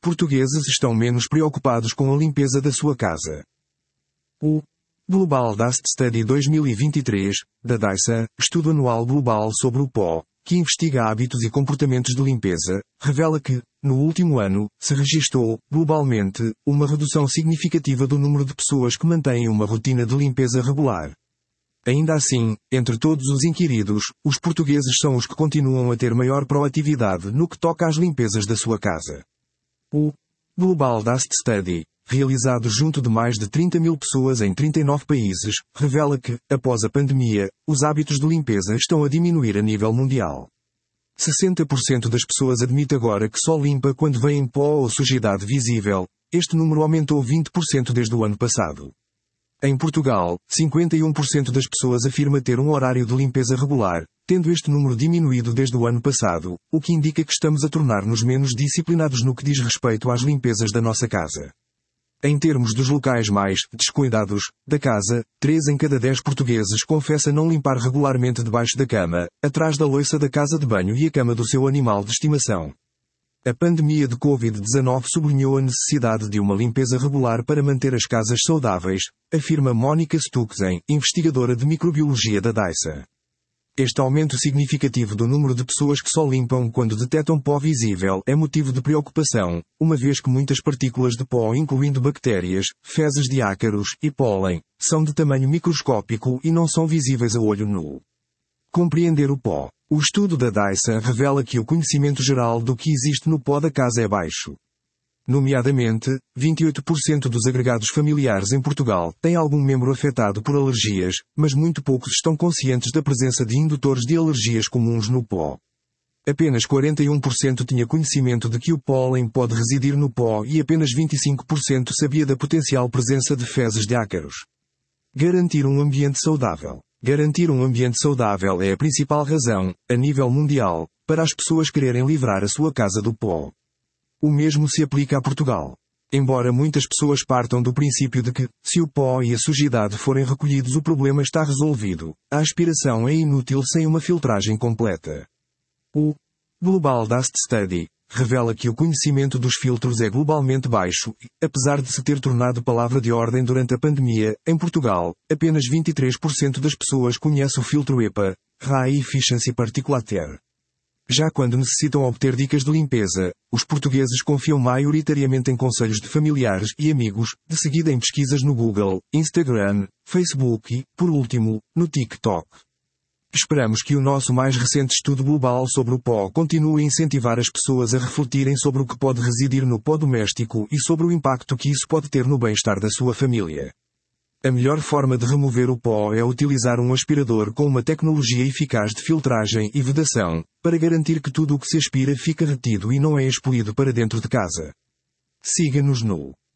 portugueses estão menos preocupados com a limpeza da sua casa. O Global Dust Study 2023, da DISA, estudo anual global sobre o pó, que investiga hábitos e comportamentos de limpeza, revela que, no último ano, se registou, globalmente, uma redução significativa do número de pessoas que mantêm uma rotina de limpeza regular. Ainda assim, entre todos os inquiridos, os portugueses são os que continuam a ter maior proatividade no que toca às limpezas da sua casa. O Global Dust Study, realizado junto de mais de 30 mil pessoas em 39 países, revela que, após a pandemia, os hábitos de limpeza estão a diminuir a nível mundial. 60% das pessoas admite agora que só limpa quando vem pó ou sujidade visível. Este número aumentou 20% desde o ano passado. Em Portugal, 51% das pessoas afirma ter um horário de limpeza regular, tendo este número diminuído desde o ano passado, o que indica que estamos a tornar-nos menos disciplinados no que diz respeito às limpezas da nossa casa. Em termos dos locais mais descuidados da casa, 3 em cada 10 portugueses confessa não limpar regularmente debaixo da cama, atrás da louça da casa de banho e a cama do seu animal de estimação. A pandemia de Covid-19 sublinhou a necessidade de uma limpeza regular para manter as casas saudáveis, afirma Mónica Stuckzen, investigadora de microbiologia da DISA. Este aumento significativo do número de pessoas que só limpam quando detectam pó visível é motivo de preocupação, uma vez que muitas partículas de pó, incluindo bactérias, fezes de ácaros e pólen, são de tamanho microscópico e não são visíveis a olho nu. Compreender o pó. O estudo da DISA revela que o conhecimento geral do que existe no pó da casa é baixo. Nomeadamente, 28% dos agregados familiares em Portugal têm algum membro afetado por alergias, mas muito poucos estão conscientes da presença de indutores de alergias comuns no pó. Apenas 41% tinha conhecimento de que o pólen pode residir no pó e apenas 25% sabia da potencial presença de fezes de ácaros. Garantir um ambiente saudável. Garantir um ambiente saudável é a principal razão, a nível mundial, para as pessoas quererem livrar a sua casa do pó. O mesmo se aplica a Portugal. Embora muitas pessoas partam do princípio de que, se o pó e a sujidade forem recolhidos, o problema está resolvido, a aspiração é inútil sem uma filtragem completa. O Global Dust Study revela que o conhecimento dos filtros é globalmente baixo e, apesar de se ter tornado palavra de ordem durante a pandemia, em Portugal, apenas 23% das pessoas conhece o filtro EPA, High Efficiency Particulate Air. Já quando necessitam obter dicas de limpeza, os portugueses confiam maioritariamente em conselhos de familiares e amigos, de seguida em pesquisas no Google, Instagram, Facebook e, por último, no TikTok. Esperamos que o nosso mais recente estudo global sobre o pó continue a incentivar as pessoas a refletirem sobre o que pode residir no pó doméstico e sobre o impacto que isso pode ter no bem-estar da sua família. A melhor forma de remover o pó é utilizar um aspirador com uma tecnologia eficaz de filtragem e vedação, para garantir que tudo o que se aspira fica retido e não é expelido para dentro de casa. Siga-nos no